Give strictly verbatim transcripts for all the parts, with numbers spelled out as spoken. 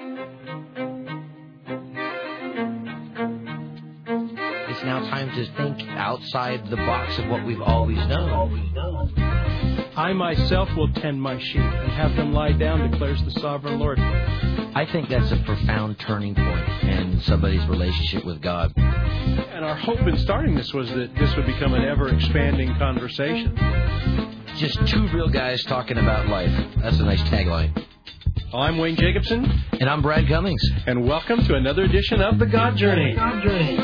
It's now time to think outside the box of what we've always known. I myself will tend my sheep and have them lie down, declares the sovereign Lord. I think that's a profound turning point in somebody's relationship with God. And our hope in starting this was that this would become an ever-expanding conversation. Just two real guys talking about life. That's a nice tagline. I'm Wayne Jacobson. And I'm Brad Cummings. And welcome to another edition of The God Journey. God Journey.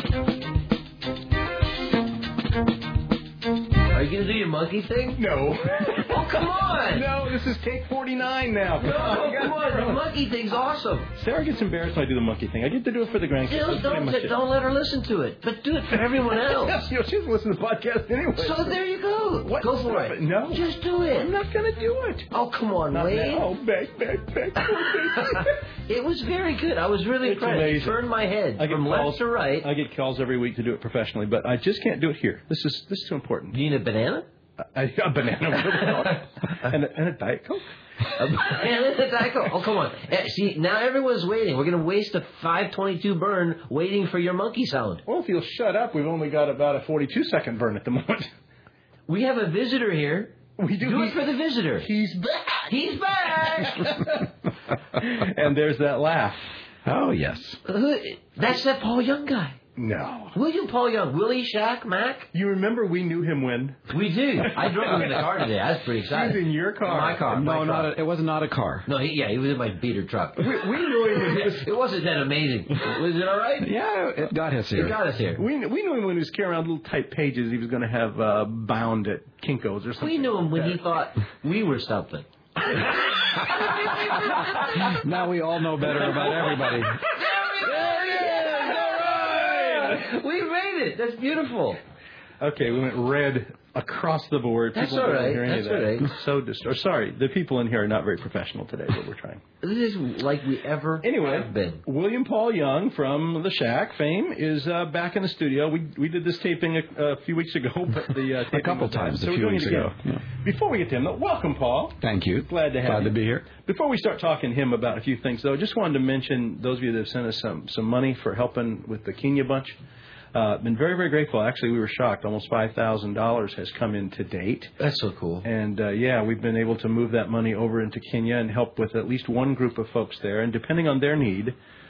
Are you going to do your monkey thing? No. Oh, come on. No, this is take forty-nine now. No, come on. The monkey thing's awesome. Sarah gets embarrassed when I do the monkey thing. I get to do it for the grandkids. Still, don't, don't, don't let her listen to it. But do it for everyone else. Yes, you know, she doesn't listen to the podcast anyway. So there you go. What? Go for it. No. Just do it. I'm not going to do it. Oh, come on, not Wayne. Oh, back, back, back. back. It was very good. I was really it's impressed. Amazing. Turned my head I get from calls, left to right. I get calls every week to do it professionally, but I just can't do it here. This is this is too important. You need a banana? A, a banana. and, a, and a Diet Coke. A banana and a Diet Coke. Oh, come on. See, now everyone's waiting. We're going to waste a five twenty-two burn waiting for your monkey sound. Well, if you'll shut up, we've only got about a forty-two second burn at the moment. We have a visitor here. We do. Do he, it for the visitor. He's back. He's back. And there's that laugh. Oh, yes. Uh, that's that Paul Young guy. No. William Paul Young. Willie, Shaq, Mac. You remember we knew him when? We do. I drove him in the car today. I was pretty excited. He was in your car. My car. No, my not car. a, it was not a car. No, he, yeah, he was in my beater truck. We, we knew him when he was... It wasn't that amazing. Was it all right? Yeah, it got us here. It got us here. We, we knew him when he was carrying around little type pages he was going to have uh, bound at Kinko's or something. We knew him when he thought we were something. Now we all know better about everybody. There he is! All right! We made it. That's beautiful. Okay, we went red across the board. That's People all don't right. hear any That's of that. all right. So distor- Sorry, the people in here are not very professional today, but we're trying. This is like we ever Anyway, have been. William Paul Young from the Shack fame is uh, back in the studio. We we did this taping a, a few weeks ago, but the uh, taping a couple was done, times so a we're few doing weeks it again. ago. Yeah. Before we get to him, though, welcome, Paul. Thank you. Glad to have Glad you. to be here. Before we start talking to him about a few things, though, I just wanted to mention those of you that have sent us some, some money for helping with the Kenya bunch. Uh, been very, very grateful. Actually, we were shocked. Almost five thousand dollars has come in to date. That's so cool. And, uh, yeah, we've been able to move that money over into Kenya and help with at least one group of folks there. And depending on their need,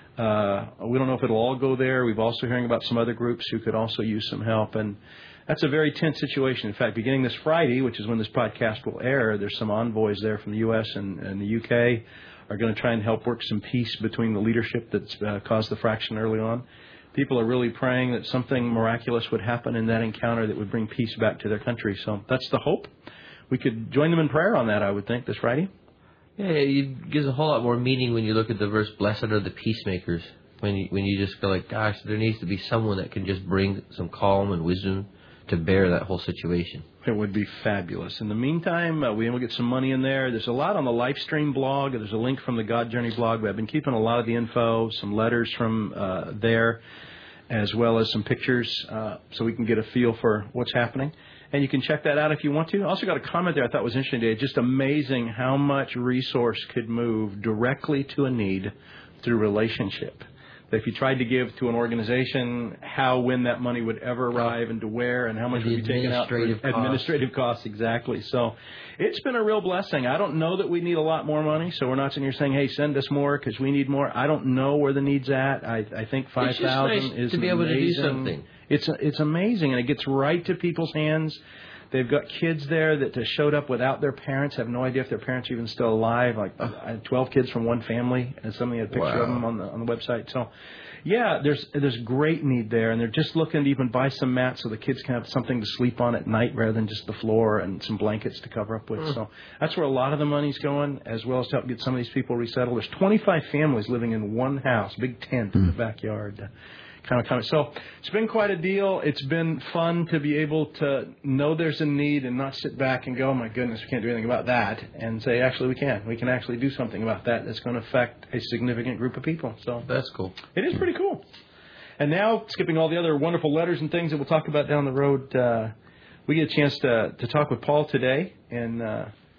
uh, we don't know if it'll all go there. We've also hearing about some other groups who could also use some help. And that's a very tense situation. In fact, beginning this Friday, which is when this podcast will air, there's some envoys there from the U S and, and the U K are going to try and help work some peace between the leadership that's uh, caused the fraction early on. People are really praying that something miraculous would happen in that encounter that would bring peace back to their country. So that's the hope. We could join them in prayer on that, I would think, this Friday. Yeah, it gives a whole lot more meaning when you look at the verse, blessed are the peacemakers. When you, when you just go like, gosh, there needs to be someone that can just bring some calm and wisdom to bear that whole situation. It would be fabulous. In the meantime, uh, we will get some money in there. There's a lot on the Livestream blog. There's a link from the God Journey blog. I've been keeping a lot of the info, some letters from uh, there, as well as some pictures, uh, so we can get a feel for what's happening. And you can check that out if you want to. I also got a comment there I thought was interesting today. Just amazing how much resource could move directly to a need through relationship. If you tried to give to an organization, how, when that money would ever arrive and to where and how much would be taken out for administrative costs, exactly. So it's been a real blessing. I don't know that we need a lot more money, so we're not sitting here saying, hey, send us more because we need more. I don't know where the need's at. I, I think five thousand nice is to be able amazing. to do something. It's, it's amazing, and it gets right to people's hands. They've got kids there that showed up without their parents, have no idea if their parents are even still alive. Like I had twelve kids from one family, and somebody had a picture Wow. of them on the on the website. So, yeah, there's there's great need there, and they're just looking to even buy some mats so the kids can have something to sleep on at night rather than just the floor and some blankets to cover up with. Mm. So that's where a lot of the money's going, as well as to help get some of these people resettled. There's twenty-five families living in one house, big tent mm. in the backyard. Kind of comment. So it's been quite a deal. It's been fun to be able to know there's a need and not sit back and go, oh, my goodness, we can't do anything about that, and say, actually, we can. We can actually do something about that that's going to affect a significant group of people. So that's cool. It is pretty cool. And now, skipping all the other wonderful letters and things that we'll talk about down the road, uh, we get a chance to, to talk with Paul today. And uh,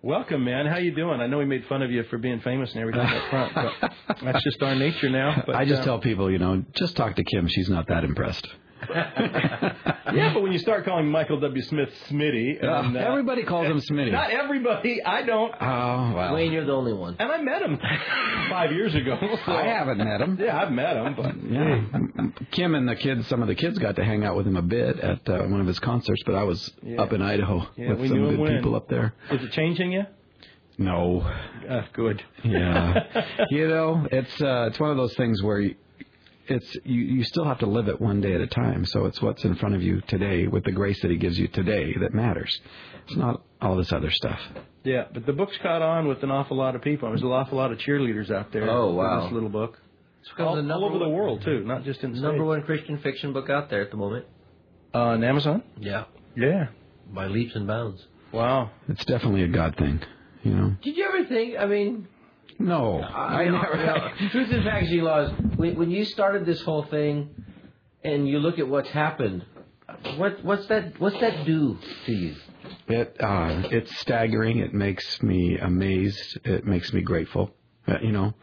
Welcome, man. How you doing? I know we made fun of you for being famous and everything up front, but that's just our nature now. But, I just uh, tell people, you know, just talk to Kim. She's not that impressed. Yeah, but when you start calling Michael W. Smith Smitty, and, uh, uh, everybody calls him Smitty. Not everybody. I don't. Oh, well. Wayne, you're the only one. And I met him five years ago. So. I haven't met him. Yeah, I've met him, but yeah, Kim and the kids, some of the kids got to hang out with him a bit at uh, one of his concerts, but I was yeah. up in Idaho yeah, with we some knew him good when. people up there. Is it changing you? No. Uh, good. Yeah. You know, it's uh, it's one of those things where you, it's you, you still have to live it one day at a time. So it's what's in front of you today with the grace that he gives you today that matters. It's not all this other stuff. Yeah, but the book's caught on with an awful lot of people. There's an awful lot of cheerleaders out there. Oh, wow. For this little book. It's All, the all over the one, world, too, not just in the number States. one Christian fiction book out there at the moment. Uh, on Amazon? Yeah. Yeah. By leaps and bounds. Wow. It's definitely a God thing, you know. Did you ever think, I mean... No. I, I never. no. Truth and packaging laws, when, when you started this whole thing and you look at what's happened, what, what's that What's that do to you? It uh, it's staggering. It makes me amazed. It makes me grateful. Uh, you know,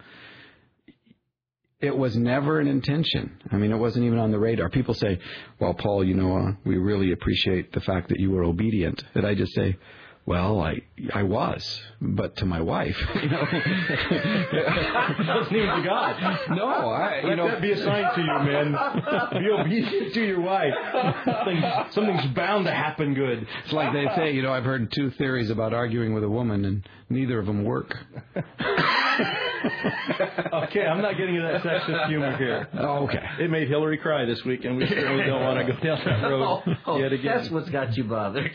it was never an intention. I mean, it wasn't even on the radar. People say, "Well, Paul, you know, uh, we really appreciate the fact that you were obedient." And I just say, "Well, I I was, but to my wife, you know." It wasn't even to God. No, I, you Let know, that be a sign to you, man. Be obedient to your wife. Something's, something's bound to happen good. it's like they say, you know, I've heard two theories about arguing with a woman, and neither of them work. Okay, I'm not getting into that sexist humor here. Oh, okay. It made Hillary cry this week, and we certainly don't want to go down that road Oh, oh, yet again. that's what's got you bothered.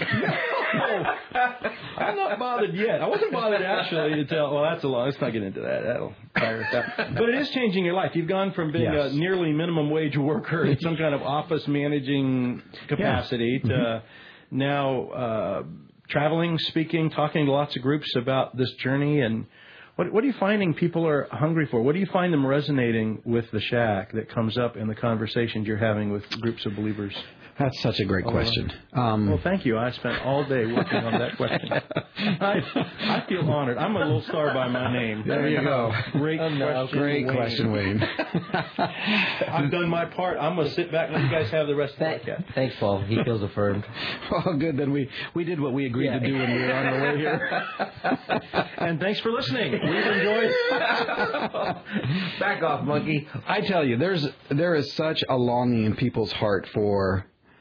I'm not bothered yet. I wasn't bothered actually until, well, that's a long, let's not get into that. That'll tire us out. But it is changing your life. You've gone from being Yes. a nearly minimum wage worker in some kind of office managing capacity Yeah. to Mm-hmm. now uh, traveling, speaking, talking to lots of groups about this journey. And what, what are you finding people are hungry for? What do you find them resonating with the Shack that comes up in the conversations you're having with groups of believers? That's such a great question. Um, Well, thank you. I spent all day working on that question. I, I feel honored. I'm a little star by my name. There you go. Great Oh, no, question, Great Wayne. question, Wayne. I've done my part. I'm going to sit back and let you guys have the rest of the Thank- podcast. Thanks, Paul. He feels affirmed. Well, good. Then we, we did what we agreed Yeah. to do when we were on our way here. And thanks for listening. We've enjoyed. Back off, monkey. I tell you, there's there is such a longing in people's heart for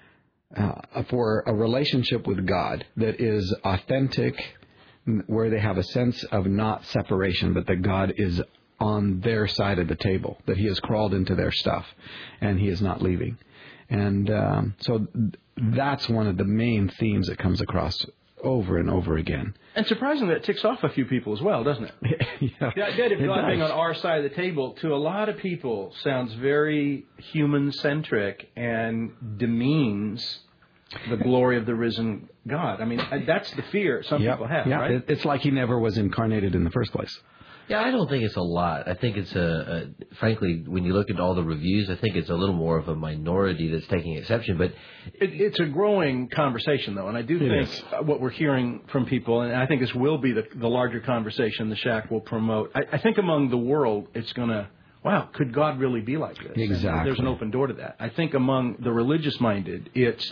uh, for a relationship with God that is authentic, where they have a sense of not separation, but that God is on their side of the table, that He has crawled into their stuff, and He is not leaving. And um, so that's one of the main themes that comes across over and over again. And surprisingly, it ticks off a few people as well, doesn't it? Yeah, The idea of it God being does. on our side of the table, to a lot of people, sounds very human-centric and demeans the glory of the risen God. I mean, that's the fear some Yep. people have, yeah. right? It- It's like He never was incarnated in the first place. Yeah, I don't think it's a lot. I think it's a, a, frankly, when you look at all the reviews, I think it's a little more of a minority that's taking exception. But It, it's a growing conversation, though, and I do It think is. uh, what we're hearing from people, and I think this will be the, the larger conversation the Shack will promote. I, I think among the world, it's going to, wow, could God really be like this? Exactly. And there's an open door to that. I think among the religious-minded, it's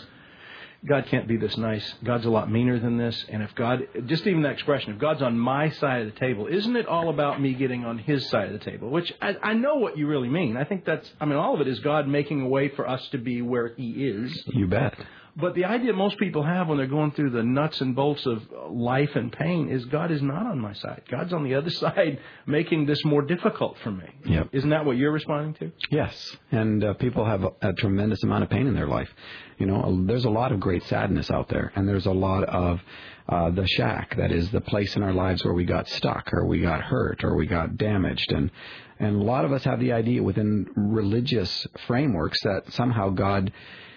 God can't be this nice. God's a lot meaner than this. And if God, just even that expression, if God's on my side of the table, isn't it all about me getting on His side of the table? Which I, I know what you really mean. I think that's, I mean, all of it is God making a way for us to be where He is. You bet. But the idea most people have when they're going through the nuts and bolts of life and pain is God is not on my side. God's on the other side making this more difficult for me. Yep. Isn't that what you're responding to? Yes, and uh, people have a, a tremendous amount of pain in their life. You know, there's a lot of great sadness out there, and there's a lot of uh, the shack, that is the place in our lives where we got stuck, or we got hurt, or we got damaged, and and a lot of us have the idea within religious frameworks that somehow God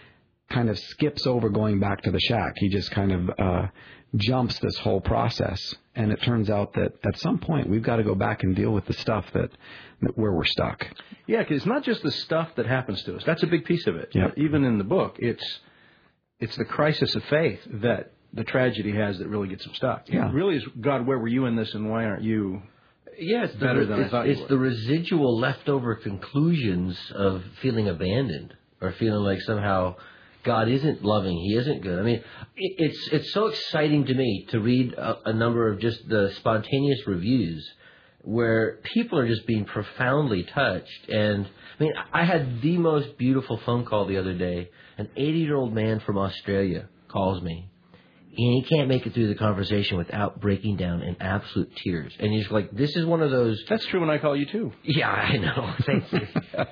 kind of skips over going back to the shack. He just kind of uh, jumps this whole process, and it turns out that at some point we've got to go back and deal with the stuff that, that where we're stuck. Yeah, because it's not just the stuff that happens to us. That's a big piece of it. Yep. Even in the book, it's it's the crisis of faith that the tragedy has that really gets them stuck. Yeah. It really is, God, where were you in this, and why aren't you yeah, it's better the, than it's, I thought you It's were? the residual leftover conclusions of feeling abandoned or feeling like somehow God isn't loving, He isn't good. I mean, it, it's it's so exciting to me to read a, a number of just the spontaneous reviews where people are just being profoundly touched. And I mean, I had the most beautiful phone call the other day. An eighty-year-old man from Australia calls me, and he can't make it through the conversation without breaking down in absolute tears. And he's like, this is one of those... That's true when I call you, too. Yeah, I know. Thank you.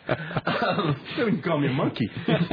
um, You can call me a monkey.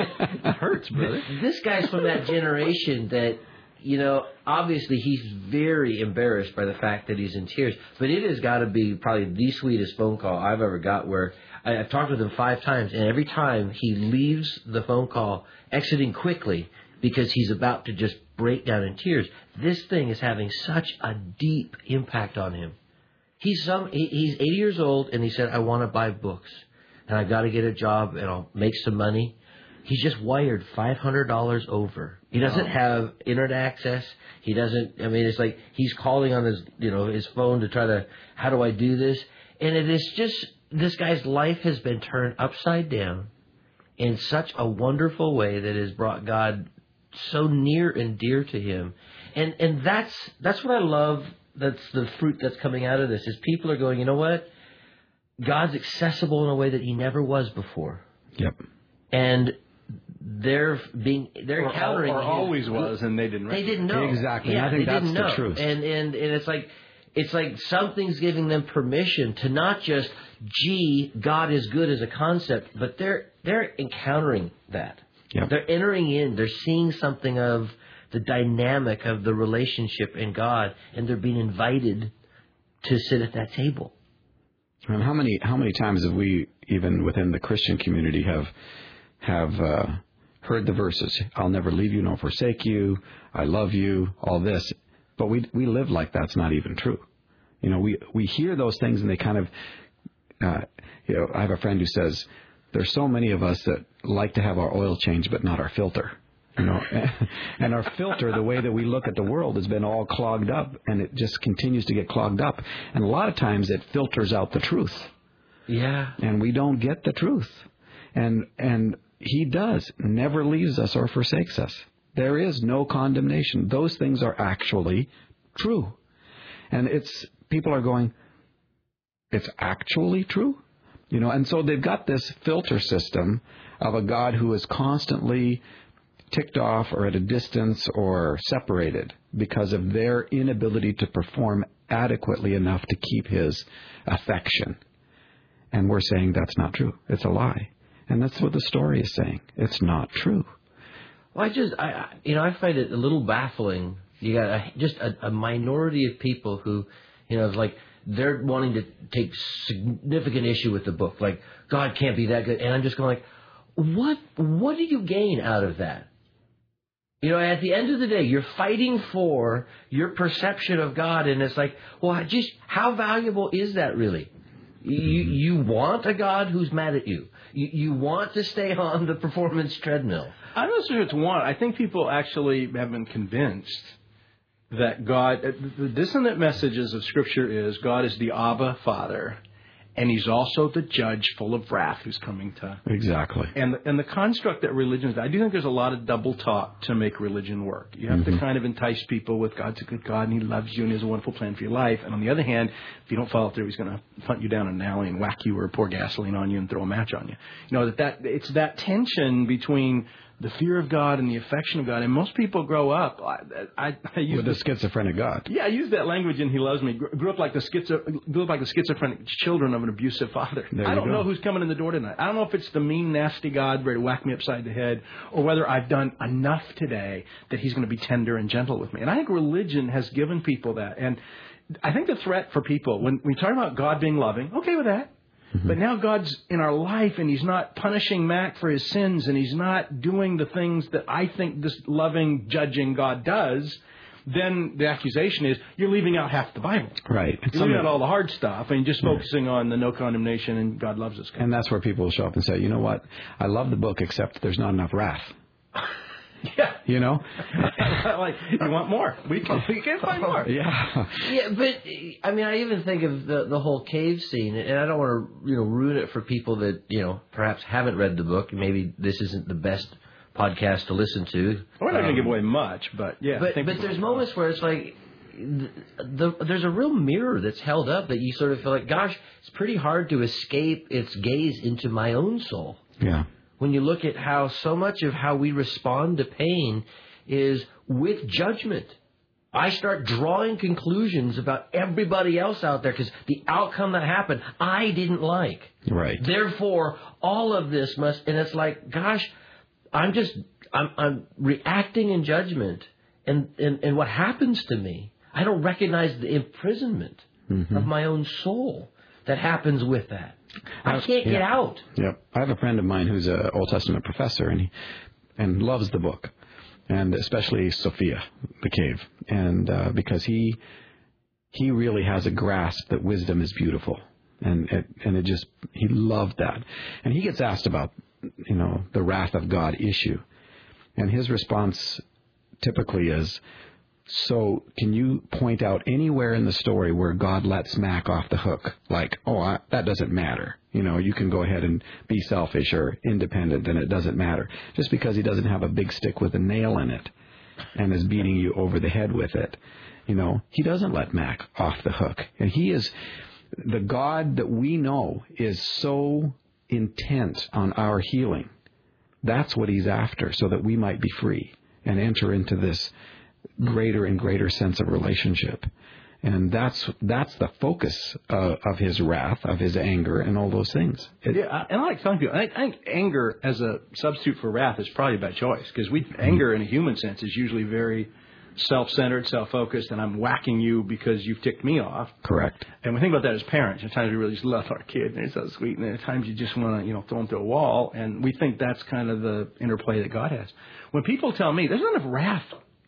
It hurts, brother. This guy's from that generation that, you know, obviously he's very embarrassed by the fact that he's in tears. But it has got to be probably the sweetest phone call I've ever got, where I, I've talked with him five times, and every time he leaves the phone call exiting quickly because he's about to just break down in tears. This thing is having such a deep impact on him. He's some he, he's eighty years old, and he said, I want to buy books, and I got to get a job, and I'll make some money. He's just wired five hundred dollars over. He doesn't have internet access. He doesn't, I mean, it's like he's calling on his, you know, his phone to try to, how do I do this? And it is just, this guy's life has been turned upside down in such a wonderful way that has brought God so near and dear to him. And and that's that's what I love. That's the fruit that's coming out of this, is people are going, you know what? God's accessible in a way that he never was before. Yep. And they're being they're Or, encountering or his- always was, and they didn't They recognize didn't know. Exactly. Yeah, I think they that's didn't the know. truth. And and and it's like it's like something's giving them permission to not just, gee, God is good as a concept, but they're they're encountering that. Yep. They're entering in. They're seeing something of the dynamic of the relationship in God, and they're being invited to sit at that table. And how many how many times have we, even within the Christian community, have have uh, heard the verses? I'll never leave you nor forsake you. I love you. All this, but we we live like that's not even true. You know, we we hear those things, and they kind of, uh, you know, I have a friend who says, there's so many of us that like to have our oil changed, but not our filter. You know, and our filter, the way that we look at the world, has been all clogged up, and it just continues to get clogged up. And a lot of times it filters out the truth. Yeah. And we don't get the truth. And and he does, never leaves us or forsakes us. There is no condemnation. Those things are actually true. And it's, people are going, it's actually true? You know, and so they've got this filter system of a God who is constantly ticked off or at a distance or separated because of their inability to perform adequately enough to keep his affection. And we're saying that's not true. It's a lie. And that's what the story is saying. It's not true. Well, I just, I, I- you know, I find it a little baffling. You got a, just a, a minority of people who, you know, like they're wanting to take significant issue with the book. Like, God can't be that good. And I'm just going like, what, what do you gain out of that? You know, at the end of the day, you're fighting for your perception of God, and it's like, well, just how valuable is that really? You you want a God who's mad at you. You you want to stay on the performance treadmill. I'm not sure it's one. I think people actually have been convinced that God, the dissonant messages of Scripture is God is the Abba Father, and He's also the judge full of wrath who's coming to. Exactly. And and the construct that religion is, I do think there's a lot of double talk to make religion work. You have Mm-hmm. to kind of entice people with God's a good God and He loves you and He has a wonderful plan for your life. And on the other hand, if you don't follow through, He's going to hunt you down in an alley and whack you or pour gasoline on you and throw a match on you. You know, that, that it's that tension between the fear of God and the affection of God. And most people grow up. I, I, I use With the schizophrenic God. yeah, I use that language in He Loves Me. Grew up like the schizo, grew up like the schizophrenic children of an abusive father. There I you don't go. know who's coming in the door tonight. I don't know if it's the mean, nasty God ready to whack me upside the head, or whether I've done enough today that He's going to be tender and gentle with me. And I think religion has given people that. And I think the threat for people, when we talk about God being loving, okay with that. Mm-hmm. But now God's in our life, and He's not punishing Mac for his sins, and He's not doing the things that I think this loving, judging God does. Then the accusation is you're leaving out half the Bible. Right. You're leaving out all the hard stuff and just focusing on the no condemnation and God loves us. And that's where people will show up and say, you know what? I love the book, except there's not enough wrath. Yeah. You know? Like, you want more? We can, we can find more. Yeah. Yeah, but I mean, I even think of the the whole cave scene, and I don't want to you know ruin it for people that you know perhaps haven't read the book. Maybe this isn't the best podcast to listen to. We're not um, going to give away much, but yeah. But I think but there's moments where it's like. The, the, there's a real mirror that's held up that you sort of feel like, gosh, it's pretty hard to escape its gaze into my own soul. Yeah. When you look at how so much of how we respond to pain is with judgment. I start drawing conclusions about everybody else out there because the outcome that happened, I didn't like. Right. Therefore, all of this must, and it's like, gosh, I'm just, I'm, I'm reacting in judgment. And, and, and what happens to me, I don't recognize the imprisonment mm-hmm. of my own soul that happens with that. I can't yeah. get out. Yep. I have a friend of mine who's an Old Testament professor, and he and loves the book, and especially Sophia, the cave, and uh, because he he really has a grasp that wisdom is beautiful, and it, and it just he loved that, and he gets asked about you know the wrath of God issue, and his response typically is, so can you point out anywhere in the story where God lets Mac off the hook? Like, oh, I, that doesn't matter. You know, you can go ahead and be selfish or independent, and it doesn't matter. Just because he doesn't have a big stick with a nail in it and is beating you over the head with it, you know, he doesn't let Mac off the hook. And he is, the God that we know is so intent on our healing. That's what he's after, so that we might be free and enter into this greater and greater sense of relationship. And that's that's the focus uh, of his wrath, of his anger, and all those things. It, yeah, and I like telling people, I think, I think anger as a substitute for wrath is probably a bad choice, because we mm-hmm. anger in a human sense is usually very self-centered, self-focused, and I'm whacking you because you've ticked me off. Correct. And we think about that as parents. At times we really just love our kid, and they're so sweet, and at times you just want to, you know, throw them to a wall, and we think that's kind of the interplay that God has. When people tell me, there's not enough wrath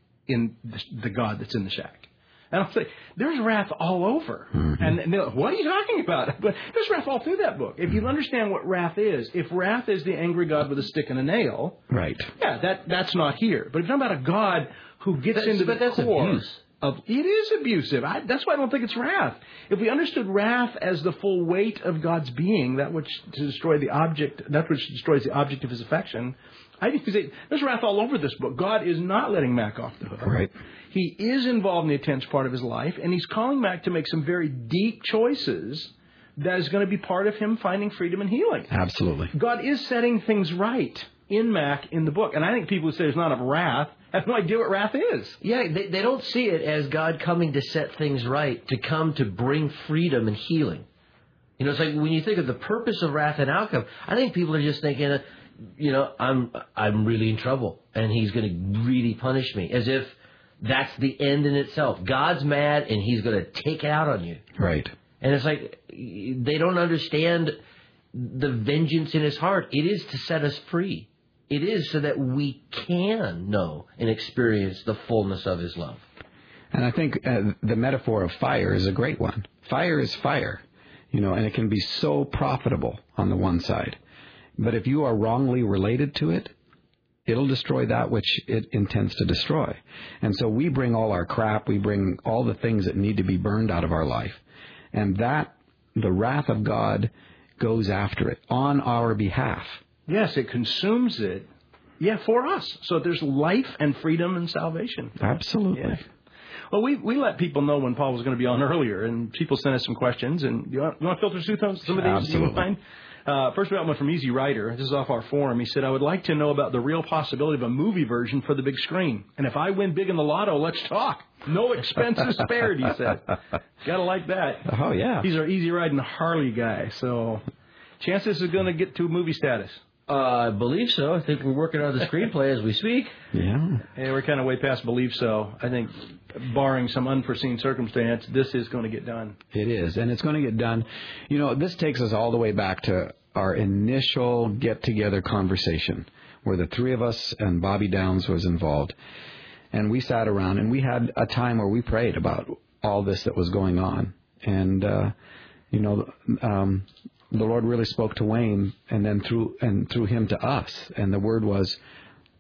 in the, the God that's in the shack. And I'll say, there's wrath all over. Mm-hmm. And they're like, what are you talking about? But there's wrath all through that book. If you understand what wrath is, if wrath is the angry God with a stick and a nail, right? Yeah, that that's not here. But if you're talking about a God who gets that's, into but the that's core abuse. of, it is abusive. I, that's why I don't think it's wrath. If we understood wrath as the full weight of God's being, that which to destroy the object, that which destroys the object of His affection, I think say there's wrath all over this book. God is not letting Mac off the hook. Right. He is involved in the intense part of his life, and he's calling Mac to make some very deep choices that is going to be part of him finding freedom and healing. Absolutely. God is setting things right in Mac in the book. And I think people who say there's not enough wrath have no idea what wrath is. Yeah, they, they don't see it as God coming to set things right, to come to bring freedom and healing. You know, it's like when you think of the purpose of wrath and outcome, I think people are just thinking, uh, you know, I'm I'm really in trouble, and he's going to really punish me, as if that's the end in itself. God's mad, and he's going to take it out on you. Right. And it's like they don't understand the vengeance in his heart. It is to set us free. It is so that we can know and experience the fullness of his love. And I think uh, the metaphor of fire is a great one. Fire is fire, you know, and it can be so profitable on the one side. But if you are wrongly related to it, it'll destroy that which it intends to destroy. And so we bring all our crap, we bring all the things that need to be burned out of our life. And that, the wrath of God goes after it on our behalf. Yes, it consumes it, yeah, for us. So there's life and freedom and salvation. Absolutely. Yeah. Well, we we let people know when Paul was going to be on earlier, and people sent us some questions. And you want, you want to filter through some of these? Absolutely. You mind? Uh, first, we got one from Easy Rider. This is off our forum. He said, I would like to know about the real possibility of a movie version for the big screen. And if I win big in the lotto, let's talk. No expenses spared, he said. Got to like that. Oh, yeah. He's our Easy Riding Harley guy. So chances is going to get to movie status. Uh, I believe so. I think we're working on the screenplay as we speak. Yeah. Yeah, we're kind of way past believe so. I think, barring some unforeseen circumstance, this is going to get done. It is, and it's going to get done. You know, this takes us all the way back to our initial get-together conversation, where the three of us and Bobby Downs was involved. And we sat around, and we had a time where we prayed about all this that was going on. And, uh, you know, um, the Lord really spoke to Wayne, and then through and through him to us. And the word was,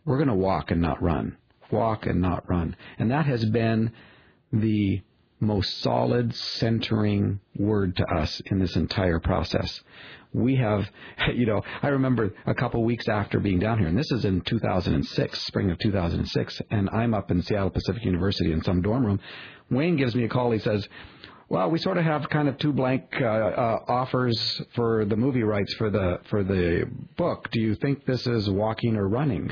we're going to walk and not run. Walk and not run. And that has been the most solid, centering word to us in this entire process. We have, you know, I remember a couple of weeks after being down here, and this is in two thousand six, spring of two thousand six, and I'm up in Seattle Pacific University in some dorm room. Wayne gives me a call. He says, well, we sort of have kind of two blank uh, uh, offers for the movie rights for the for the book. Do you think this is walking or running?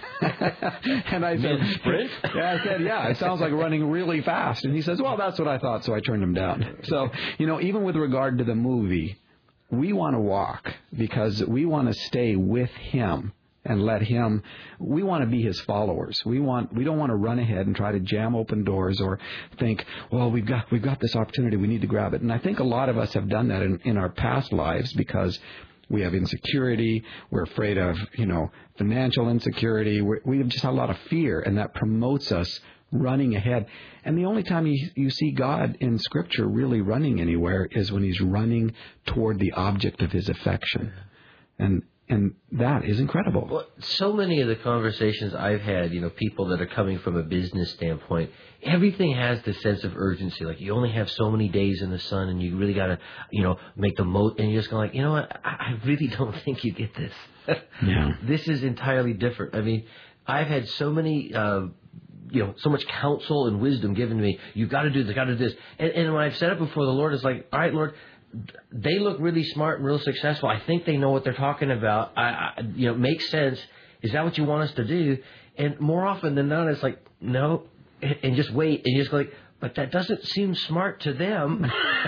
And I said, sprint? Yeah, I said, yeah, it sounds like running really fast. And he says, well, that's what I thought, so I turned him down. So, you know, even with regard to the movie, we want to walk because we want to stay with him. And let him, we want to be his followers. We want, we don't want to run ahead and try to jam open doors or think, well, we've got, we've got this opportunity, we need to grab it. And I think a lot of us have done that in, in our past lives because we have insecurity, we're afraid of, you know, financial insecurity, we're, we just have a lot of fear, and that promotes us running ahead. And the only time you, you see God in Scripture really running anywhere is when he's running toward the object of his affection. And And that is incredible. Well, so many of the conversations I've had, you know, people that are coming from a business standpoint, everything has this sense of urgency. Like, you only have so many days in the sun, and you really got to, you know, make the most. And you're just going like, you know what? I really don't think you get this. Yeah. This is entirely different. I mean, I've had so many, uh, you know, so much counsel and wisdom given to me. You've got to do this, got to do this. And, and when I've said it before the Lord, it's like, all right, Lord, they look really smart and real successful. I think they know what they're talking about. I, I, you know, it makes sense. Is that what you want us to do? And more often than not, it's like, no, and just wait. And you just go like, but that doesn't seem smart to them.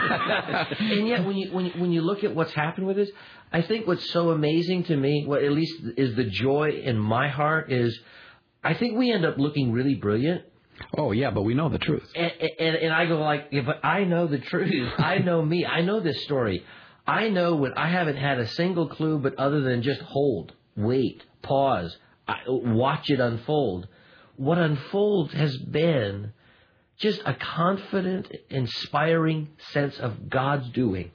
And yet, when you when you, when you look at what's happened with this, I think what's so amazing to me, what at least is the joy in my heart, is I think we end up looking really brilliant. Oh, yeah, but we know the truth. And, and, and I go like, yeah, but I know the truth. I know me. I know this story. I know when I haven't had a single clue, but other than just hold, wait, pause, I, watch it unfold. What unfolds has been just a confident, inspiring sense of God's doing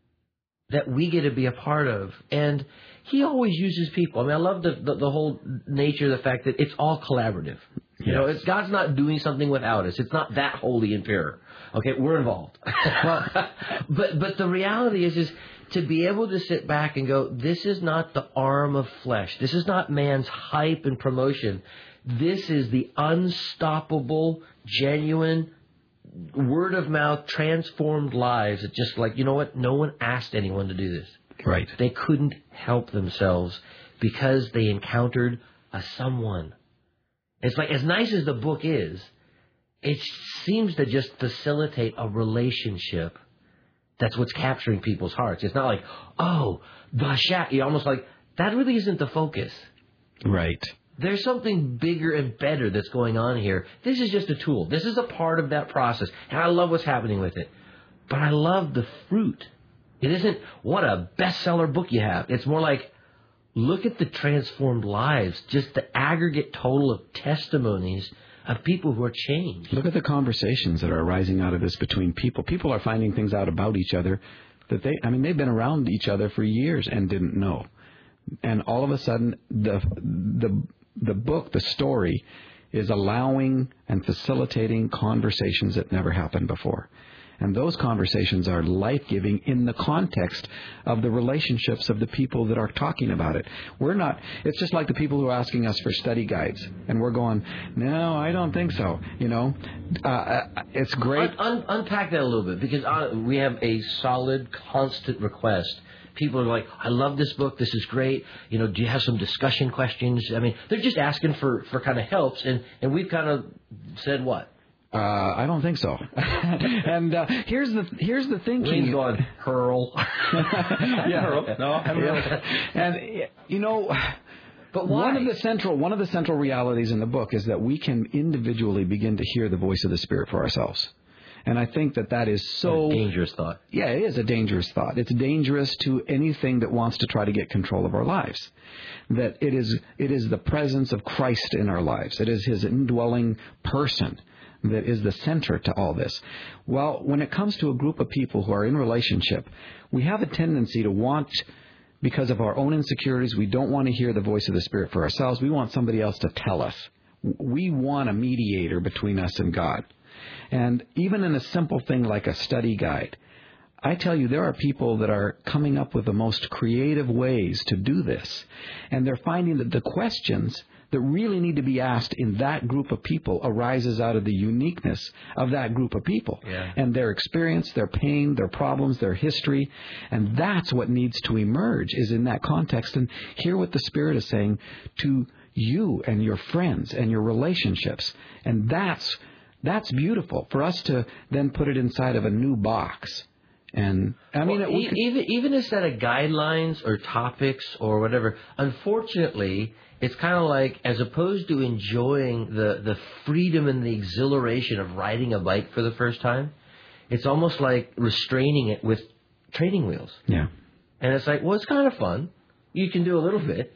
that we get to be a part of. And he always uses people. I mean, I love the, the, the whole nature of the fact that it's all collaborative. You yes. know, it's God's not doing something without us. It's not that holy and pure. Okay, we're involved. Well, but but the reality is, is to be able to sit back and go, this is not the arm of flesh. This is not man's hype and promotion. This is the unstoppable, genuine, word of mouth, transformed lives. It's just like, you know what? No one asked anyone to do this. Right. They couldn't help themselves because they encountered a someone. It's like, as nice as the book is, it seems to just facilitate a relationship. That's what's capturing people's hearts. It's not like, oh, the shack. You're almost like, that really isn't the focus. Right. There's something bigger and better that's going on here. This is just a tool. This is a part of that process. And I love what's happening with it. But I love the fruit. It isn't, what a bestseller book you have. It's more like, look at the transformed lives, just the aggregate total of testimonies of people who are changed. Look at the conversations that are arising out of this between people. People are finding things out about each other that they, I mean, they've been around each other for years and didn't know. And all of a sudden, the the the book, the story, is allowing and facilitating conversations that never happened before. And those conversations are life-giving in the context of the relationships of the people that are talking about it. We're not, it's just like the people who are asking us for study guides. And we're going, no, I don't think so. You know, uh, it's great. Un- un- unpack that a little bit, because uh, we have a solid, constant request. People are like, I love this book. This is great. You know, do you have some discussion questions? I mean, they're just asking for, for kind of helps. And, and we've kind of said what? Uh, I don't think so. And uh, here's the here's the thinking. Wayne's going, hurl. Yeah, hurl. No, I haven't yeah. And you know, but why? one of the central one of the central realities in the book is that we can individually begin to hear the voice of the Spirit for ourselves. And I think that that is so... a dangerous thought. Yeah, it is a dangerous thought. It's dangerous to anything that wants to try to get control of our lives. That it is it is the presence of Christ in our lives. It is His indwelling person that is the center to all this. Well, when it comes to a group of people who are in relationship, we have a tendency to want because of our own insecurities. We don't want to hear the voice of the Spirit for ourselves. We want somebody else to tell us. We want a mediator between us and God. And even in a simple thing like a study guide, I tell you, there are people that are coming up with the most creative ways to do this. And they're finding that the questions that really need to be asked in that group of people arises out of the uniqueness of that group of people. Yeah. And their experience, their pain, their problems, their history. And that's what needs to emerge, is in that context. And hear what the Spirit is saying to you and your friends and your relationships. And that's that's beautiful for us to then put it inside of a new box. And I mean, well, it, e- could, even even instead of guidelines or topics or whatever, unfortunately, it's kind of like, as opposed to enjoying the, the freedom and the exhilaration of riding a bike for the first time, it's almost like restraining it with training wheels. Yeah. And it's like, well, it's kind of fun. You can do a little bit,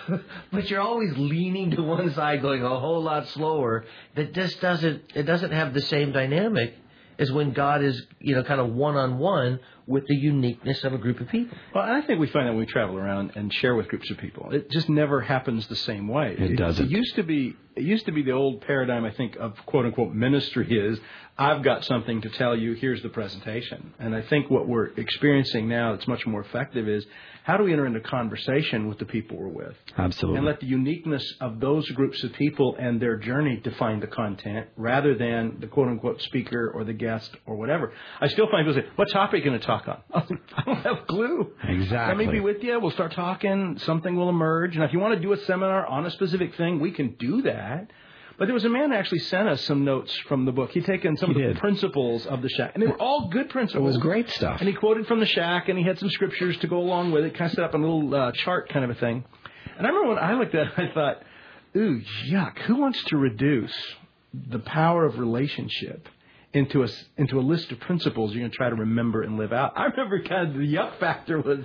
but you're always leaning to one side, going a whole lot slower. That just doesn't, it doesn't have the same dynamic as when God is, you know, kind of one-on-one with the uniqueness of a group of people. Well, I think we find that when we travel around and share with groups of people, it just never happens the same way. It doesn't. It used to be, it used to be the old paradigm, I think, of quote-unquote ministry is, I've got something to tell you, here's the presentation. And I think what we're experiencing now that's much more effective is, how do we enter into conversation with the people we're with? Absolutely. And let the uniqueness of those groups of people and their journey define the content rather than the quote-unquote speaker or the guest or whatever. I still find people say, what topic are you going to talk on? I don't have a clue. Exactly. Let me be with you. We'll start talking. Something will emerge. And if you want to do a seminar on a specific thing, we can do that. But there was a man who actually sent us some notes from the book. He'd taken some He of did. the principles of the Shack. And they were all good principles. It was great stuff. And he quoted from the Shack, and he had some scriptures to go along with it, kind of set up a little uh, chart kind of a thing. And I remember when I looked at it, I thought, ooh, yuck, who wants to reduce the power of relationship into a, into a list of principles you're going to try to remember and live out? I remember kind of the yuck factor was,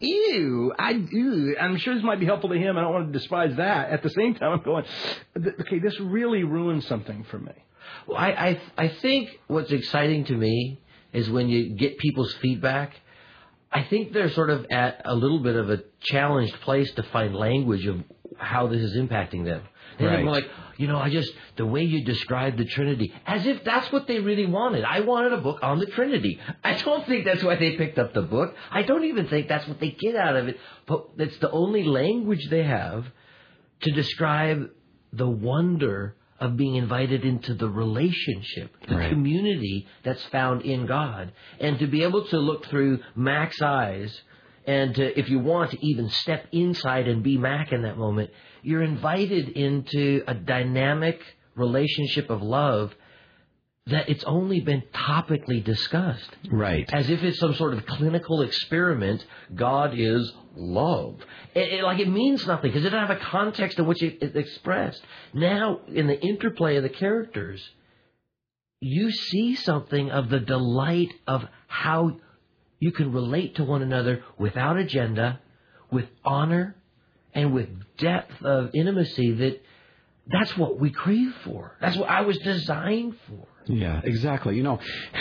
ew, I ew. I'm sure this might be helpful to him. I don't want to despise that. At the same time, I'm going, okay, this really ruins something for me. Well, I, I I think what's exciting to me is when you get people's feedback. I think they're sort of at a little bit of a challenged place to find language of how this is impacting them. And Right. they're like, you know, I just, the way you described the Trinity, as if that's what they really wanted. I wanted a book on the Trinity. I don't think that's why they picked up the book. I don't even think that's what they get out of it. But it's the only language they have to describe the wonder of being invited into the relationship, the Right. community that's found in God. And to be able to look through Mac's eyes, and to, if you want to even step inside and be Mac in that moment, you're invited into a dynamic relationship of love that it's only been topically discussed. Right. As if it's some sort of clinical experiment. God is love. It, it, like it means nothing because it doesn't have a context in which it, it's expressed. Now, in the interplay of the characters, you see something of the delight of how you can relate to one another without agenda, with honor, and with depth of intimacy that that's what we crave for. That's what I was designed for. Yeah, exactly. You know,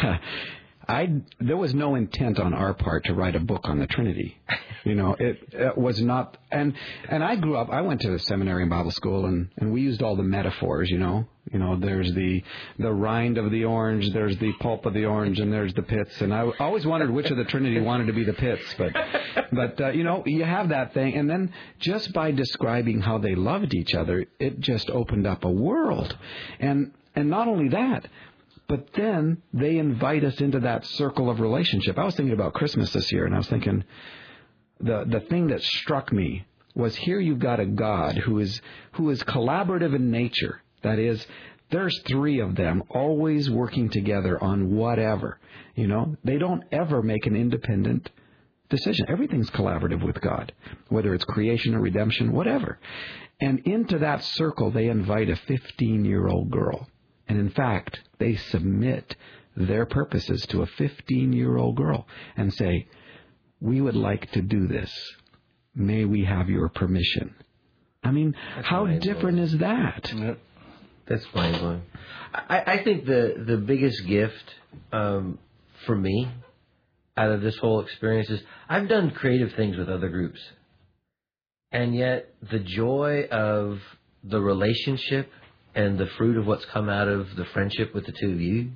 I there was no intent on our part to write a book on the Trinity. You know, it, it was not. And and I grew up. I went to the seminary and Bible school, and, and we used all the metaphors. You know, you know, there's the the rind of the orange, there's the pulp of the orange, and there's the pits. And I always wondered which of the Trinity wanted to be the pits. But but uh, you know, you have that thing, and then just by describing how they loved each other, it just opened up a world. And and not only that, but then they invite us into that circle of relationship. I was thinking about Christmas this year, and I was thinking the the thing that struck me was here you've got a God who is who is collaborative in nature. That is, there's three of them always working together on whatever. You know, they don't ever make an independent decision. Everything's collaborative with God, whether it's creation or redemption, whatever. And into that circle, they invite a fifteen-year-old girl. And in fact, they submit their purposes to a fifteen-year-old girl and say, we would like to do this. May we have your permission? I mean, That's how mind-blowing. different is that? Yep. That's mind blowing. I, I think the, the biggest gift um, for me out of this whole experience is I've done creative things with other groups. And yet the joy of the relationship and the fruit of what's come out of the friendship with the two of you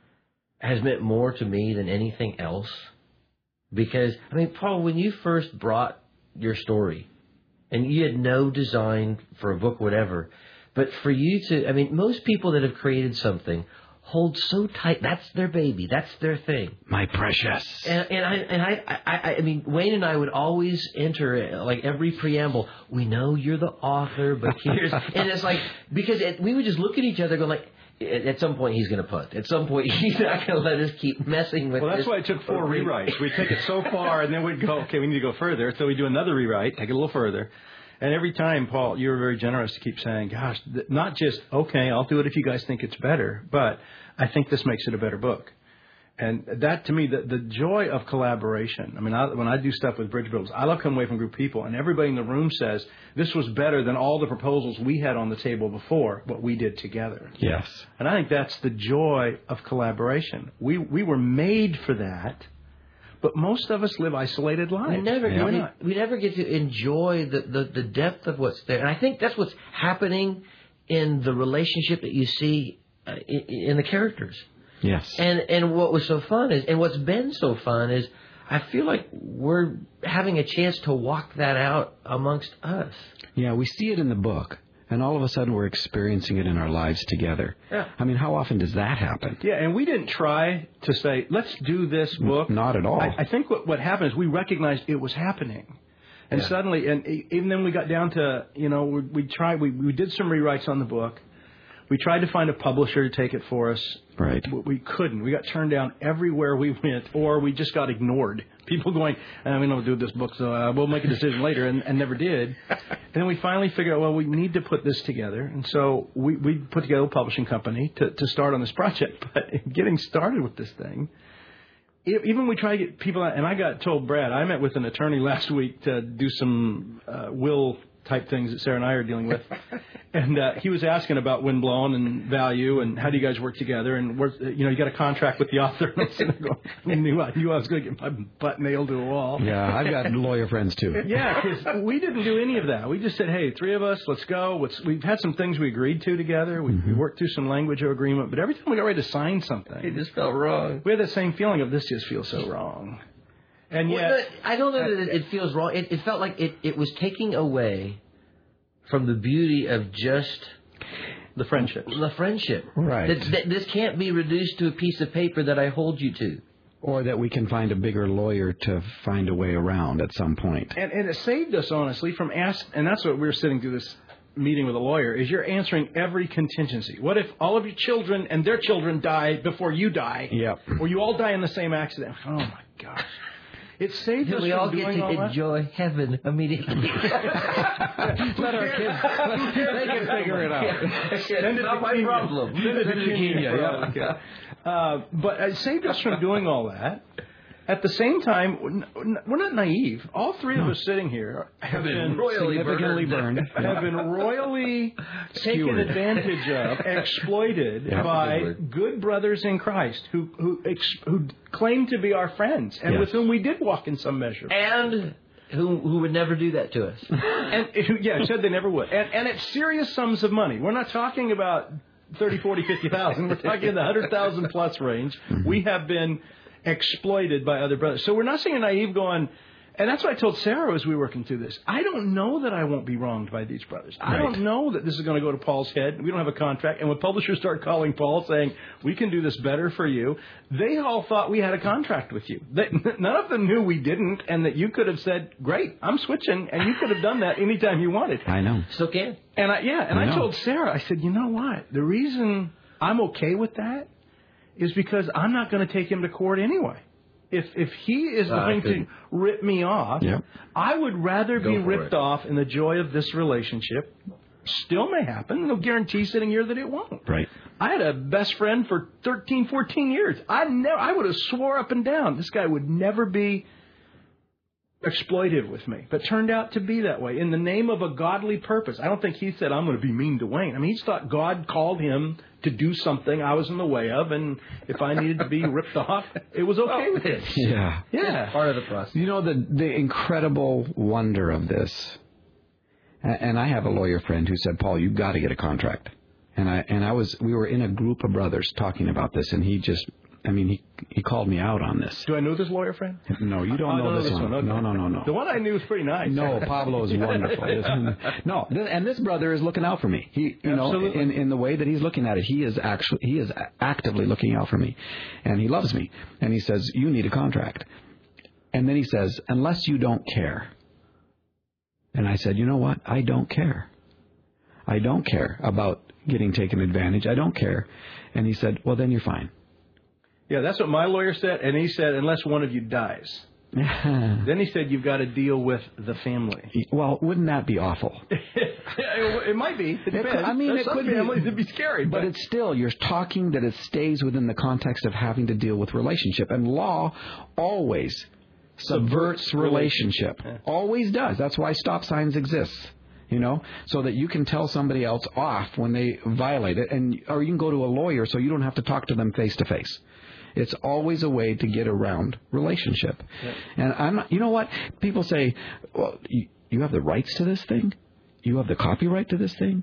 has meant more to me than anything else. Because, I mean, Paul, when you first brought your story, and you had no design for a book, whatever, but for you to, I mean, most people that have created something hold so tight. That's their baby. That's their thing. My precious. And, and I, and I, I, I mean, Wayne and I would always enter like every preamble. We know you're the author, but here's, and it's like because it, we would just look at each other, going like, at some point he's going to punt. At some point he's not going to let us keep messing with. Well, that's this. why it took four rewrites. We'd take it so far, and then we'd go, okay, we need to go further. So we do another rewrite, take it a little further. And every time, Paul, you were very generous to keep saying, gosh, not just, okay, I'll do it if you guys think it's better, but I think this makes it a better book. And that, to me, the, the joy of collaboration. I mean, I, when I do stuff with bridge builders, I love coming away from group people, and everybody in the room says, this was better than all the proposals we had on the table before, what we did together. Yes. And I think that's the joy of collaboration. We we were made for that. But most of us live isolated lives. We never, yeah. we, we never get to enjoy the, the, the depth of what's there. And I think that's what's happening in the relationship that you see uh, in, in the characters. Yes. And and what was so fun is, and what's been so fun is, I feel like we're having a chance to walk that out amongst us. Yeah, we see it in the book. And all of a sudden, we're experiencing it in our lives together. Yeah. I mean, how often does that happen? Yeah, and we didn't try to say, let's do this book. Not at all. I, I think what, what happened is we recognized it was happening. And yeah. suddenly, and even then we got down to, you know, we, we tried, we, we did some rewrites on the book. We tried to find a publisher to take it for us. Right. We couldn't. We got turned down everywhere we went, or we just got ignored. People going, uh, we don't do this book, so uh, we'll make a decision later, and, and never did. And then we finally figured out, well, we need to put this together. And so we, we put together a publishing company to, to start on this project. But getting started with this thing, even we try to get people out, and I got told, Brad, I met with an attorney last week to do some uh, will type things that Sarah and I are dealing with. And uh, he was asking about Windblown and value and how do you guys work together and where's, you know, you got a contract with the author. And I, said, I knew I knew I was going to get my butt nailed to a wall. Yeah, I've got lawyer friends too. Yeah, because we didn't do any of that. We just said, hey, three of us, let's go. Let's, we've had some things we agreed to together. We, mm-hmm. we worked through some language of agreement. But every time we got ready to sign something, it just felt wrong. We had that same feeling of this just feels so wrong. And yet, well, I don't know that it feels wrong. It, it felt like it, it was taking away from the beauty of just the friendship. The friendship. Right. That, that this can't be reduced to a piece of paper that I hold you to. Or that we can find a bigger lawyer to find a way around at some point. And, and it saved us, honestly, from ask. And that's what we were sitting through this meeting with a lawyer, is you're answering every contingency. What if all of your children and their children die before you die? Yep. Or you all die in the same accident? Oh, my gosh. It saved us we from all doing get to all enjoy that. heaven immediately. Let our kids, they can figure it out. It's not my problem. Send it to Kenya, yeah. Okay. Uh, but it saved us from doing all that. At the same time, we're not naive. All three of us sitting here have been royally significantly burned, have been royally taken Skewered. advantage of, exploited Yeah, by good good brothers in Christ who who ex, who claim to be our friends and Yes. with whom we did walk in some measure. And who who would never do that to us. And who, yeah, said they never would. And and it's serious sums of money. We're not talking about thirty, forty, fifty thousand. We're talking in the hundred thousand plus range. Mm-hmm. We have been exploited by other brothers. So we're not saying naive going, and that's what I told Sarah as we were working through this. I don't know that I won't be wronged by these brothers. I Right. don't know that this is going to go to Paul's head. We don't have a contract. And when publishers start calling Paul saying, we can do this better for you, they all thought we had a contract with you. They, none of them knew we didn't, and that you could have said, great, I'm switching, and you could have done that anytime you wanted. I know. Still can. And I, yeah, and I I, know. told Sarah, I said, you know what? The reason I'm okay with that is because I'm not going to take him to court anyway. If if he is Uh, I going to couldn't. rip me off, Yep. I would rather Go be for ripped it. off in the joy of this relationship. Still may happen. No guarantee sitting here that it won't. Right. I had a best friend for thirteen, fourteen years. I never, I would have swore up and down this guy would never be exploitive with me, but turned out to be that way in the name of a godly purpose. I don't think he said, I'm going to be mean to Wayne. I mean, he thought God called him to do something I was in the way of, and if I needed to be ripped off, it was okay with it. Yeah. Yeah. It's part of the process. You know, the, the incredible wonder of this, and I have a lawyer friend who said, Paul, you've got to get a contract. And I, and I was, we were in a group of brothers talking about this, and he just, I mean, he he called me out on this. Do I know this lawyer friend? No, you don't oh, know, know this, this one. one. Okay. No, no, no, no. The one I knew was pretty nice. No, Pablo is wonderful. No, and this brother is looking out for me. He, you Absolutely. know, in, in the way that he's looking at it, he is actually he is actively looking out for me, and he loves me. And he says, "You need a contract." And then he says, "Unless you don't care." And I said, "You know what? I don't care. I don't care about getting taken advantage. I don't care." And he said, "Well, then you're fine." Yeah, that's what my lawyer said, and he said, unless one of you dies. Then he said, you've got to deal with the family. Well, wouldn't that be awful? it, it might be. It depends. Could, I mean, There's it some could families be, it'd be scary. But, but it's still, you're talking that it stays within the context of having to deal with relationship. And law always subverts, subverts relationship. Yeah. Always does. That's why stop signs exist. You know, so that you can tell somebody else off when they violate it, and or you can go to a lawyer so you don't have to talk to them face to face. It's always a way to get around relationship. Yeah. And I'm not, you know what? People say, well, you, you have the rights to this thing? You have the copyright to this thing?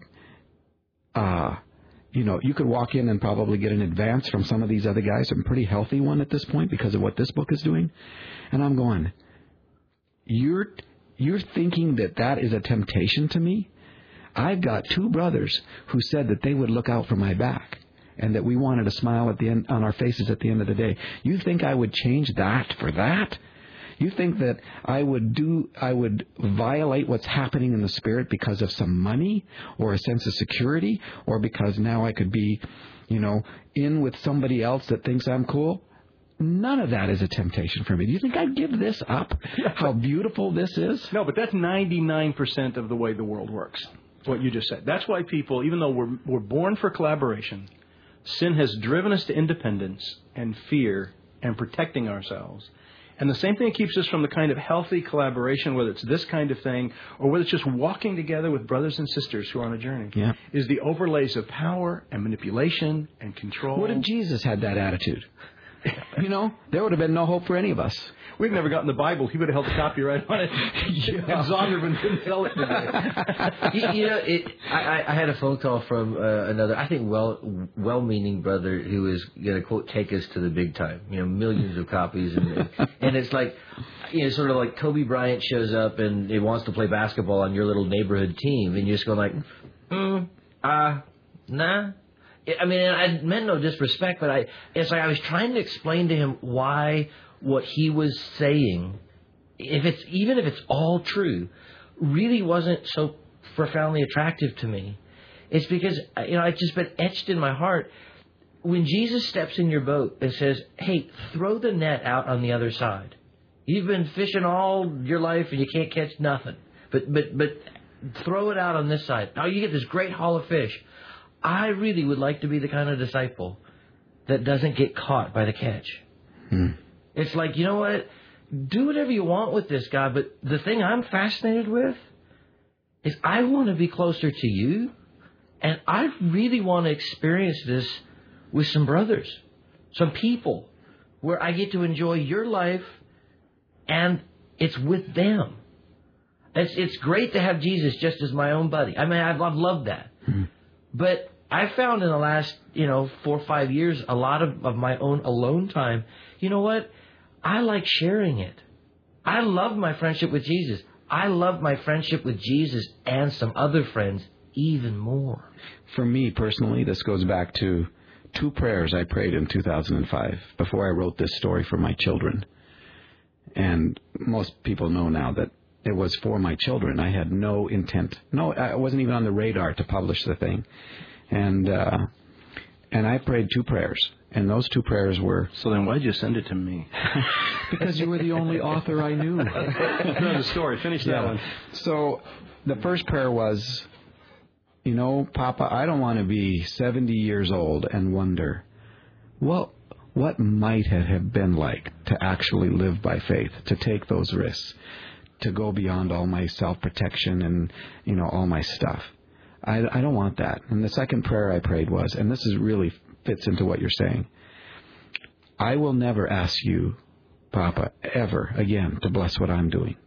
Uh, you know, you could walk in and probably get an advance from some of these other guys, a pretty healthy one at this point because of what this book is doing. And I'm going, you're, you're thinking that that is a temptation to me? I've got two brothers who said that they would look out for my back, and that we wanted a smile at the end on our faces at the end of the day. You think I would change that for that? You think that I would do I would violate what's happening in the spirit because of some money or a sense of security, or because now I could be, you know, in with somebody else that thinks I'm cool? None of that is a temptation for me. Do you think I'd give this up? How beautiful this is? No, but that's ninety-nine percent of the way the world works. What you just said. That's why people, even though we're we're born for collaboration, sin has driven us to independence and fear and protecting ourselves. And the same thing keeps us from the kind of healthy collaboration, whether it's this kind of thing or whether it's just walking together with brothers and sisters who are on a journey, yeah. is the overlays of power and manipulation and control. What if Jesus had that attitude? You know, there would have been no hope for any of us. We've never gotten the Bible. He would have held the copyright on it. Yeah. And Zondervan couldn't sell it today. you, you know, it, I, I had a phone call from uh, another, I think, well, well-meaning brother who was going to, quote, take us to the big time. You know, millions of copies. And, and it's like, you know, sort of like Kobe Bryant shows up and he wants to play basketball on your little neighborhood team. And you just go like, mm, uh, nah. I mean, I meant no disrespect, but I it's like I was trying to explain to him why what he was saying, if it's even if it's all true, really wasn't so profoundly attractive to me. It's because, you know, it's just been etched in my heart. When Jesus steps in your boat and says, hey, throw the net out on the other side. You've been fishing all your life and you can't catch nothing. But but but throw it out on this side. Now you get this great haul of fish. I really would like to be the kind of disciple that doesn't get caught by the catch. Hmm. It's like, you know what? Do whatever you want with this guy, but the thing I'm fascinated with is I want to be closer to you, and I really want to experience this with some brothers, some people, where I get to enjoy your life, and it's with them. It's it's great to have Jesus just as my own buddy. I mean, I've, I've loved that. Hmm. But I found in the last, you know, four or five years, a lot of, of my own alone time. You know what? I like sharing it. I love my friendship with Jesus. I love my friendship with Jesus and some other friends even more. For me personally, this goes back to two prayers I prayed in two thousand five before I wrote this story for my children. And most people know now that it was for my children. I had no intent. No, I wasn't even on the radar to publish the thing. And uh, and I prayed two prayers. And those two prayers were... So then why'd you send it to me? Because you were the only author I knew. No, the story. Finish that yeah. one. So the first prayer was, you know, Papa, I don't want to be seventy years old and wonder, well, what might it have been like to actually live by faith, to take those risks, to go beyond all my self-protection and, you know, all my stuff. I, I don't want that. And the second prayer I prayed was, and this is really fits into what you're saying, I will never ask you, Papa, ever again to bless what I'm doing.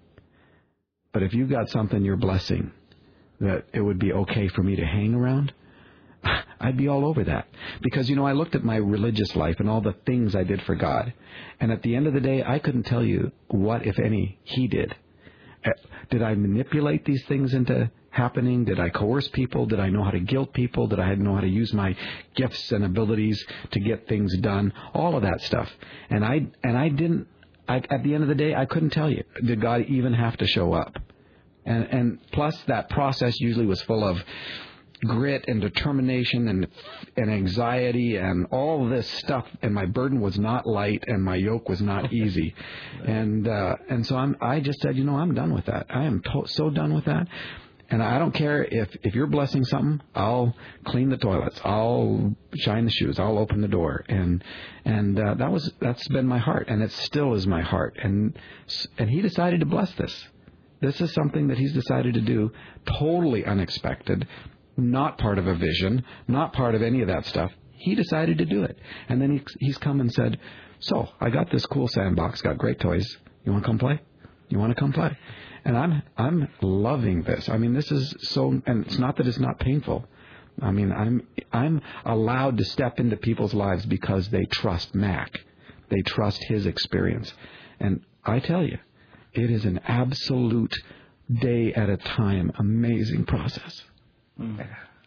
But if you've got something you're blessing that it would be okay for me to hang around, I'd be all over that. Because, you know, I looked at my religious life and all the things I did for God. And at the end of the day, I couldn't tell you what, if any, He did. Did I manipulate these things into happening? Did I coerce people? Did I know how to guilt people? Did I know how to use my gifts and abilities to get things done? All of that stuff. And I and I didn't, I, at the end of the day, I couldn't tell you. Did God even have to show up? And, and plus, that process usually was full of grit and determination and and anxiety and all of this stuff, and my burden was not light and my yoke was not easy. And uh, and so I'm I just said, you know, I'm done with that. I am to- so done with that. And I don't care if, if you're blessing something, I'll clean the toilets, I'll shine the shoes, I'll open the door. And and uh, that was that's been my heart, and it still is my heart. And and He decided to bless this. This is something that He's decided to do, totally unexpected, not part of a vision, not part of any of that stuff. He decided to do it. And then he, he's come and said, so I got this cool sandbox, got great toys. You want to come play? You want to come play? And I'm I'm loving this. I mean, this is so, and it's not that it's not painful. I mean, I'm I'm allowed to step into people's lives because they trust Mac. They trust his experience. And I tell you, it is an absolute day at a time, amazing process. Mm.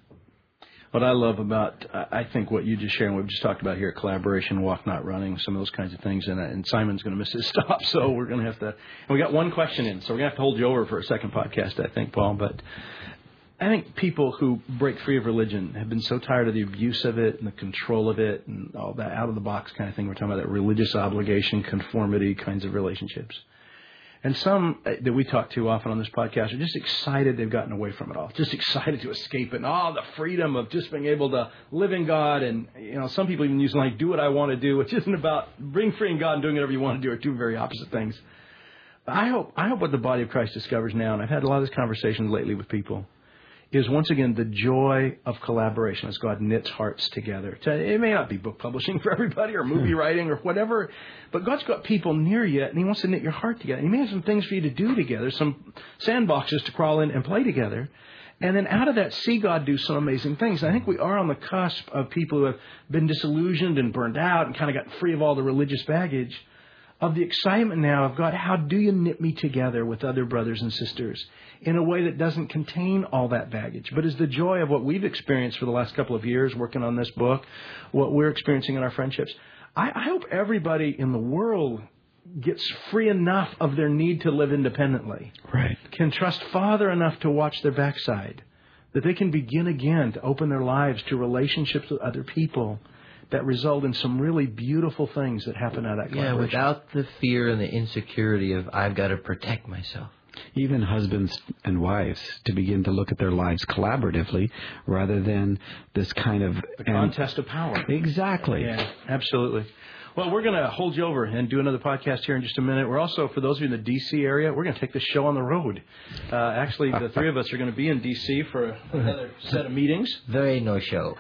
What I love about, I think what you just shared, and we've just talked about here, collaboration, walk, not running, some of those kinds of things, and, and Simon's going to miss his stop, so we're going to have to, and we got one question in, so we're going to have to hold you over for a second podcast, I think, Paul, but I think people who break free of religion have been so tired of the abuse of it and the control of it and all that out-of-the-box kind of thing. We're talking about that religious obligation, conformity kinds of relationships. And some that we talk to often on this podcast are just excited they've gotten away from it all, just excited to escape it, and all the freedom of just being able to live in God. And, you know, some people even use like, do what I want to do, which isn't about being free in God and doing whatever you want to do, are two very opposite things. I hope, I hope what the body of Christ discovers now, and I've had a lot of these conversations lately with people, is once again the joy of collaboration as God knits hearts together. It may not be book publishing for everybody or movie writing or whatever, but God's got people near you, and He wants to knit your heart together. He may have some things for you to do together, some sandboxes to crawl in and play together. And then out of that, see God do some amazing things. And I think we are on the cusp of people who have been disillusioned and burned out and kind of gotten free of all the religious baggage, of the excitement now of God, how do you knit me together with other brothers and sisters in a way that doesn't contain all that baggage, but is the joy of what we've experienced for the last couple of years working on this book, what we're experiencing in our friendships. I, I hope everybody in the world gets free enough of their need to live independently. Right. Can trust Father enough to watch their backside, that they can begin again to open their lives to relationships with other people that result in some really beautiful things that happen out of that collaboration. Yeah, without the fear and the insecurity of, I've got to protect myself. Even husbands and wives to begin to look at their lives collaboratively rather than this kind of... The contest of power. Exactly. Yeah, absolutely. Well, we're going to hold you over and do another podcast here in just a minute. We're also, for those of you in the D C area, we're going to take this show on the road. Uh, actually, the three of us are going to be in D C for another set of meetings. There ain't no show.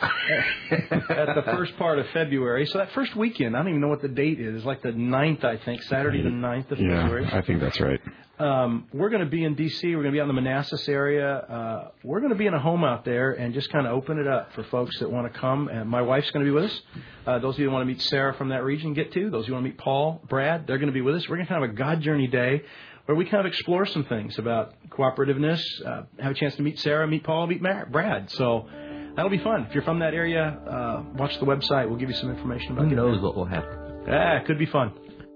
At the first part of February. So that first weekend, I don't even know what the date is. It's like the ninth, I think, Saturday the ninth of February. Yeah, I think that's right. Um, we're going to be in D C. We're going to be out in the Manassas area. Uh, we're going to be in a home out there and just kind of open it up for folks that want to come. And my wife's going to be with us. Uh, those of you who want to meet Sarah from that region, get to. Those who want to meet Paul, Brad, they're going to be with us. We're going to have a God Journey Day where we kind of explore some things about cooperativeness, uh, have a chance to meet Sarah, meet Paul, meet Brad. So that'll be fun. If you're from that area, uh, watch the website. We'll give you some information about it. Who knows what will happen. Yeah, it could be fun.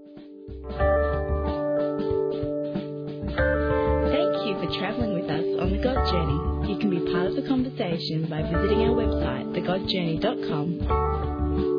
Traveling with us on The God Journey. You can be part of the conversation by visiting our website, the god journey dot com.